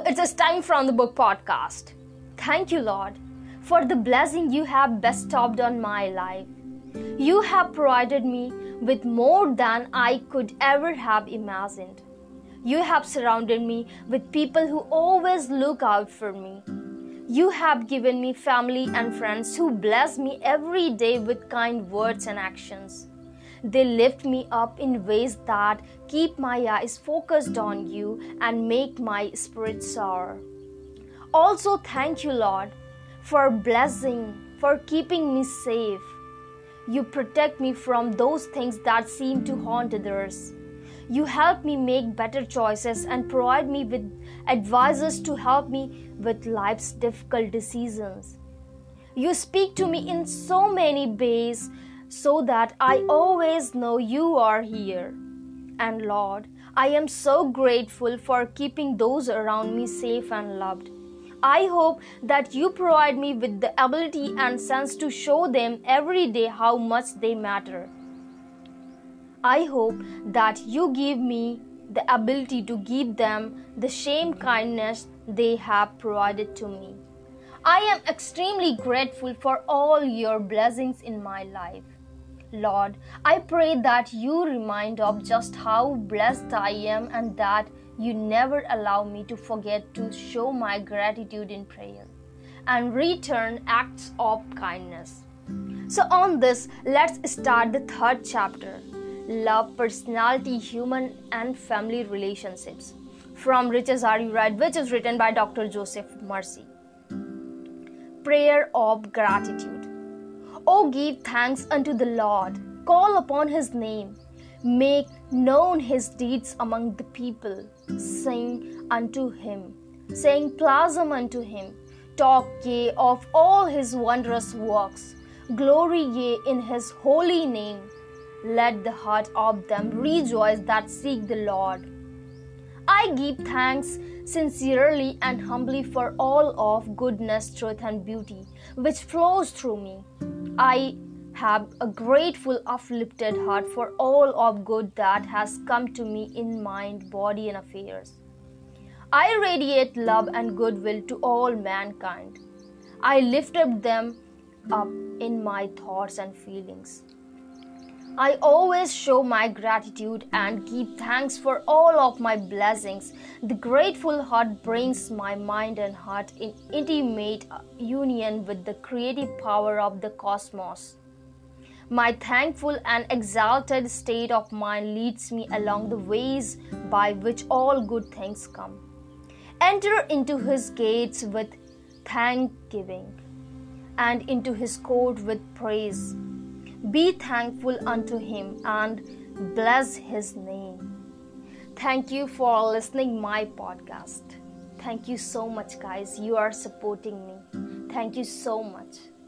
So it's time from the book podcast. Thank you, Lord, for the blessing you have bestowed on my life. You have provided me with more than I could ever have imagined. You have surrounded me with people who always look out for me. You have given me family and friends who bless me every day with kind words and actions. They lift me up in ways that keep my eyes focused on you and make my spirit soar. Also, thank you, Lord, for blessing, for keeping me safe. You protect me from those things that seem to haunt others. You help me make better choices and provide me with advisors to help me with life's difficult decisions. You speak to me in so many ways so that I always know you are here. And Lord, I am so grateful for keeping those around me safe and loved. I hope that you provide me with the ability and sense to show them every day how much they matter. I hope that you give me the ability to give them the same kindness they have provided to me. I am extremely grateful for all your blessings in my life. Lord, I pray that you remind of just how blessed I am and that you never allow me to forget to show my gratitude in prayer and return acts of kindness. So on this, let's start the third chapter, Love, Personality, Human and Family Relationships, from Riches Are You Right, which is written by Dr. Joseph Mercy. Prayer of Gratitude. Oh, give thanks unto the Lord, call upon his name, make known his deeds among the people, sing unto him, saying plasm unto him, talk ye of all his wondrous works, glory ye in his holy name, let the heart of them rejoice that seek the Lord. I give thanks sincerely and humbly for all of goodness, truth and beauty which flows through me. I have a grateful, uplifted heart for all of good that has come to me in mind, body and affairs. I radiate love and goodwill to all mankind. I lift up them up in my thoughts and feelings. I always show my gratitude and give thanks for all of my blessings. The grateful heart brings my mind and heart in intimate union with the creative power of the cosmos. My thankful and exalted state of mind leads me along the ways by which all good things come. Enter into his gates with thanksgiving and into his court with praise. Be thankful unto him and bless his name. Thank you for listening my podcast. Thank you so much, guys. You are supporting me. Thank you so much.